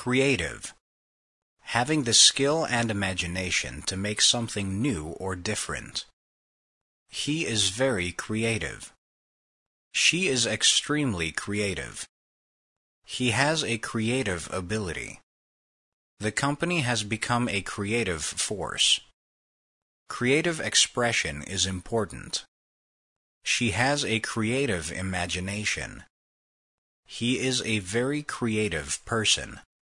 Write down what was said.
Creative. Having the skill and imagination to make something new or different. He is very creative. She is extremely creative. He has a creative ability. The company has become a creative force. Creative expression is important. She has a creative imagination. He is a very creative person.